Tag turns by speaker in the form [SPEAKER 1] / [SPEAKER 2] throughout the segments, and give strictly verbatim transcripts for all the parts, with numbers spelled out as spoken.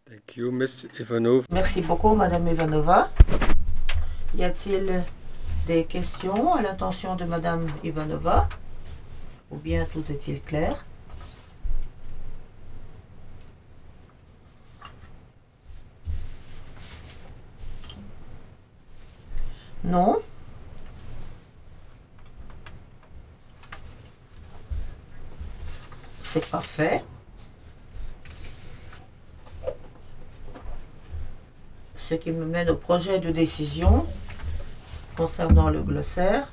[SPEAKER 1] Thank you, Miss Ivanov.
[SPEAKER 2] Merci beaucoup, Madame Ivanova. Y a-t-il des questions à l'intention de Madame Ivanova? Ou bien tout est-il clair? Non? C'est parfait. Ce qui me mène au projet de décision concernant le glossaire.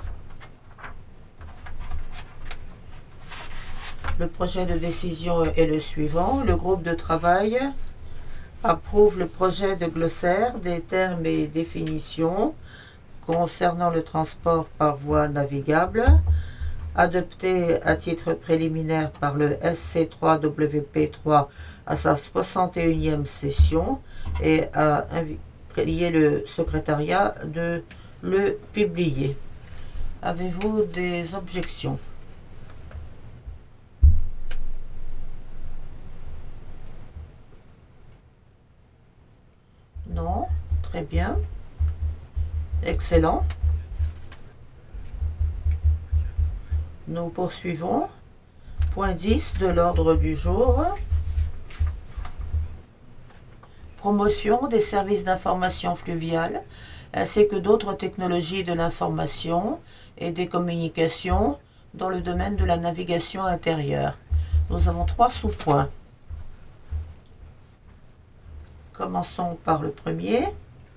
[SPEAKER 2] Le projet de décision est le suivant. Le groupe de travail approuve le projet de glossaire des termes et définitions concernant le transport par voie navigable, adopté à titre préliminaire par le S C trois W P trois à sa soixante et unième session et a prié le secrétariat de le publier. Avez-vous des objections? Non? Très bien. Excellent. Nous poursuivons. Point dix de l'ordre du jour. Promotion des services d'information fluviale ainsi que d'autres technologies de l'information et des communications dans le domaine de la navigation intérieure. Nous avons trois sous-points. Commençons par le premier.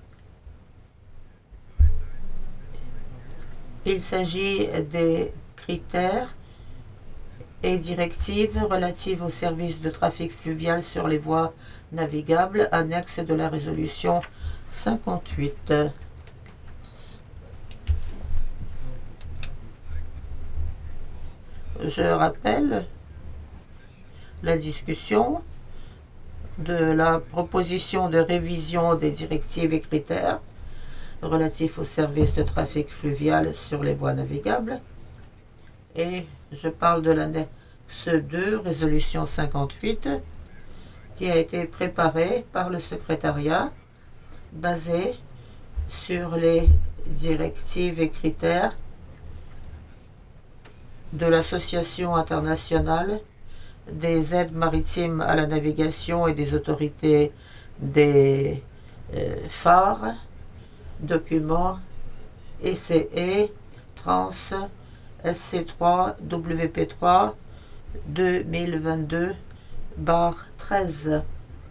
[SPEAKER 2] Il s'agit des critères et directives relatives aux services de trafic fluvial sur les voies navigables, annexe de la résolution cinquante-huit. Je rappelle la discussion de la proposition de révision des directives et critères relatifs aux services de trafic fluvial sur les voies navigables. Et je parle de l'annexe deux, résolution cinquante-huit, qui a été préparée par le secrétariat, basée sur les directives et critères de l'Association internationale des aides maritimes à la navigation et des autorités des euh, phares, documents E C E Trans S C trois W P trois deux mille vingt-deux treize.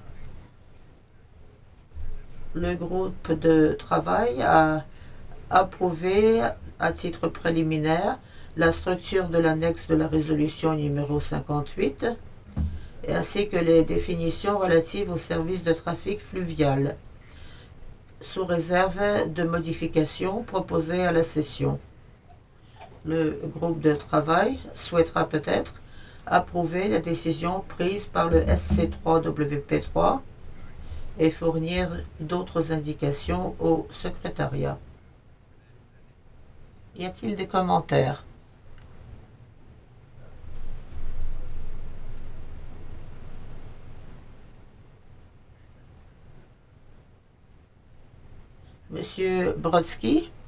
[SPEAKER 2] Le groupe de travail a approuvé à titre préliminaire la structure de l'annexe de la résolution numéro cinquante-huit ainsi que les définitions relatives aux services de trafic fluvial, sous réserve de modifications proposées à la session. Le groupe de travail souhaitera peut-être approuver la décision prise par le S C trois W P trois et fournir d'autres indications au secrétariat. Y a-t-il des commentaires? Monsieur Brodsky?